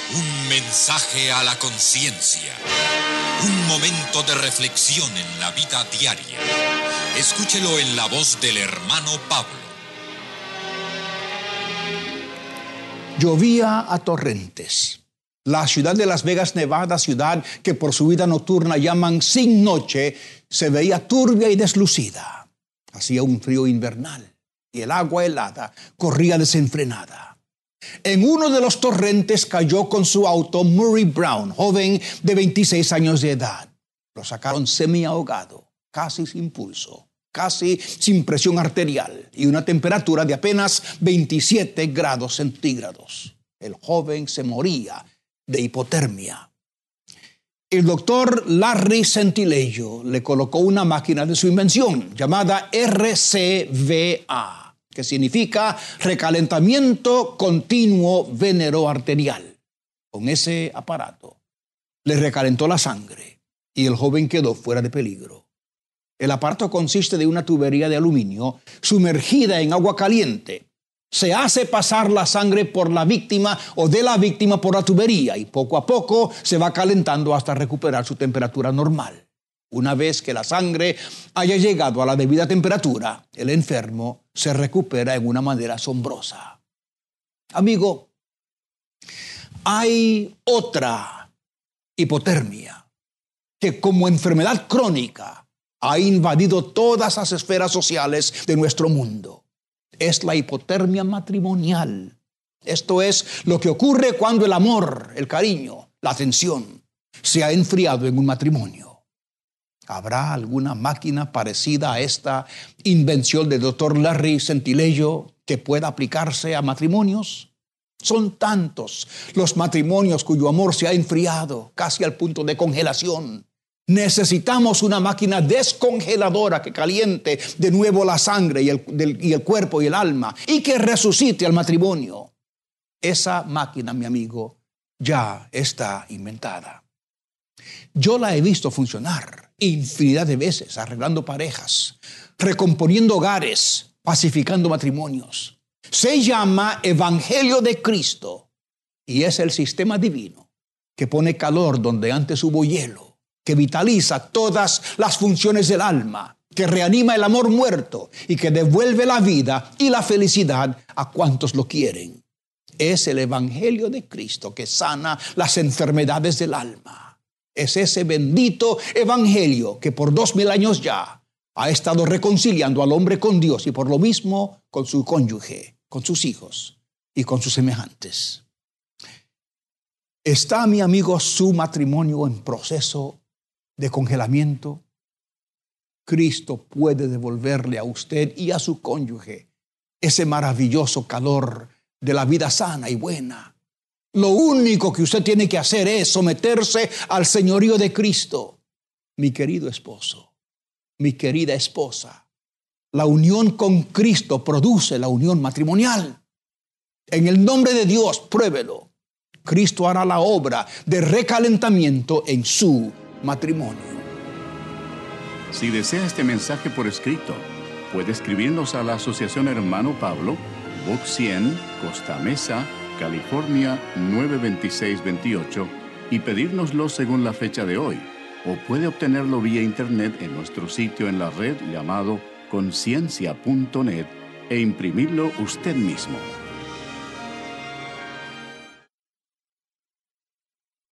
Un mensaje a la conciencia. Un momento de reflexión en la vida diaria. Escúchelo en la voz del hermano Pablo. Llovía a torrentes. La ciudad de Las Vegas, Nevada, ciudad que por su vida nocturna llaman sin noche, se veía turbia y deslucida. Hacía un frío invernal y el agua helada corría desenfrenada. En uno de los torrentes cayó con su auto Murray Brown, joven de 26 años de edad. Lo sacaron semi-ahogado, casi sin pulso, casi sin presión arterial y una temperatura de apenas 27 grados centígrados. El joven se moría de hipotermia. El doctor Larry Sentileyo le colocó una máquina de su invención llamada RCVA, que significa recalentamiento continuo venero arterial. Con ese aparato le recalentó la sangre y el joven quedó fuera de peligro. El aparato consiste de una tubería de aluminio sumergida en agua caliente. Se hace pasar la sangre por la víctima o de la víctima por la tubería y poco a poco se va calentando hasta recuperar su temperatura normal. Una vez que la sangre haya llegado a la debida temperatura, el enfermo se recupera en una manera asombrosa. Amigo, hay otra hipotermia que como enfermedad crónica ha invadido todas las esferas sociales de nuestro mundo. Es la hipotermia matrimonial. Esto es lo que ocurre cuando el amor, el cariño, la atención se ha enfriado en un matrimonio. ¿Habrá alguna máquina parecida a esta invención del doctor Larry Sentileyo que pueda aplicarse a matrimonios? Son tantos los matrimonios cuyo amor se ha enfriado casi al punto de congelación. Necesitamos una máquina descongeladora que caliente de nuevo la sangre y el cuerpo y el alma y que resucite al matrimonio. Esa máquina, mi amigo, ya está inventada. Yo la he visto funcionar infinidad de veces, arreglando parejas, recomponiendo hogares, pacificando matrimonios. Se llama Evangelio de Cristo y es el sistema divino que pone calor donde antes hubo hielo, que vitaliza todas las funciones del alma, que reanima el amor muerto y que devuelve la vida y la felicidad a cuantos lo quieren. Es el Evangelio de Cristo que sana las enfermedades del alma. Es ese bendito Evangelio que por 2000 años ya ha estado reconciliando al hombre con Dios y por lo mismo con su cónyuge, con sus hijos y con sus semejantes. ¿Está, mi amigo, su matrimonio en proceso de congelamiento? Cristo puede devolverle a usted y a su cónyuge ese maravilloso calor de la vida sana y buena. Lo único que usted tiene que hacer es someterse al señorío de Cristo. Mi querido esposo, mi querida esposa, la unión con Cristo produce la unión matrimonial. En el nombre de Dios, pruébelo. Cristo hará la obra de recalentamiento en su matrimonio. Si desea este mensaje por escrito, puede escribirnos a la Asociación Hermano Pablo, Box 100, Costa Mesa, California 92628 y pedírnoslo según la fecha de hoy. O puede obtenerlo vía internet en nuestro sitio en la red llamado conciencia.net e imprimirlo usted mismo.